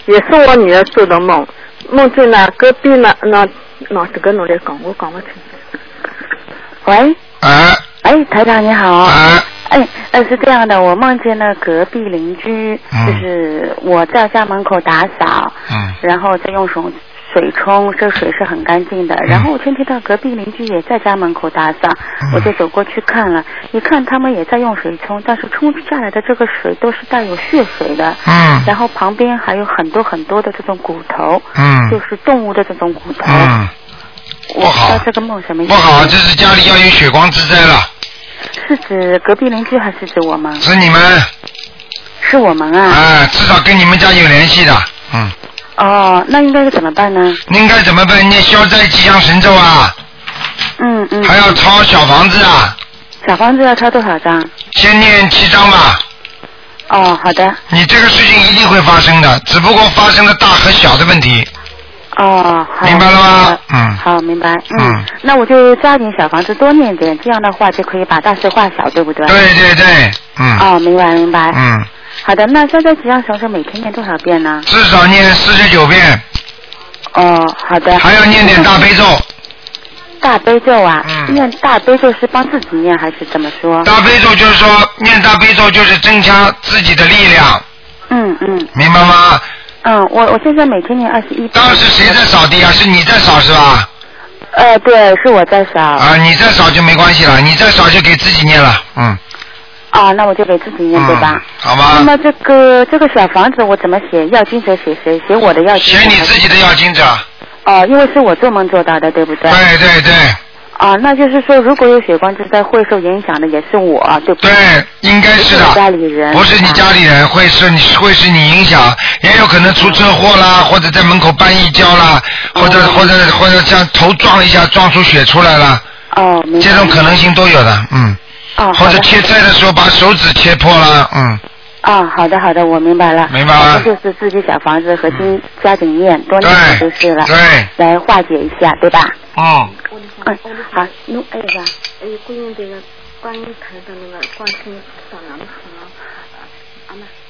也是我女儿做的梦，梦见呢隔壁呢这个侬来讲，我讲不清。 喂。哎，台长你好。是这样的，我梦见了隔壁邻居，就是我在家门口打扫，然后再用水冲，这水是很干净的。然后我听到隔壁邻居也在家门口打扫，我就走过去看了，一看他们也在用水冲，但是冲下来的这个水都是带有血水的。然后旁边还有很多很多的这种骨头，就是动物的这种骨头。我不知道这个梦什么意思。 不好，这是家里要有血光之灾了。 是指隔壁邻居还是指我们？ 是你们。 是我们啊。 至少跟你们家有联系的。 哦，那应该是怎么办呢？ 应该怎么办？念消灾吉祥神咒啊。还要抄小房子啊。 小房子要抄多少张？ 先念7张吧。 哦，好的。 你这个事情一定会发生的，只不过发生了大和小的问题。 哦，好， 明白了吗？ 好，明白。那我就抓紧小房子多念点，这样的话就可以把大事化小，对不对？ 对对对。 哦，明白。好的，那消灾吉祥神咒每天念多少遍呢？ 至少念49遍。 哦，好的。 还要念点大悲咒。 大悲咒啊？念大悲咒是帮自己念还是怎么说？ 大悲咒就是说，念大悲咒就是增强自己的力量。明白吗？ 我现在每天念21遍。 当时谁在扫地啊？是你在扫是吧？ 对，是我在扫。 你在扫就没关系了，你在扫就给自己念了。 那我就给自己念对吧？ 好吧。 那么这个小房子我怎么写？要经者写谁？写我的要经者？ 写你自己的要经者。 因为是我做梦做到的，对不对？ 对对对。 那就是说，如果有血光之灾会受影响的也是我，对不对？ 对，应该是的。 不是家里人。 不是你家里人，会是你影响，也有可能出车祸啦，或者在门口绊一跤啦，或者像头撞一下撞出血出来了。 明白。 这种可能性都有的，或者切菜的时候把手指切破了， 好的，我明白了。 明白了。 就是自己小房子和加紧念，多念就是了。 对。 来化解一下，对吧？ 好， 侬还有啥？ 观音台的那个观世音菩萨南无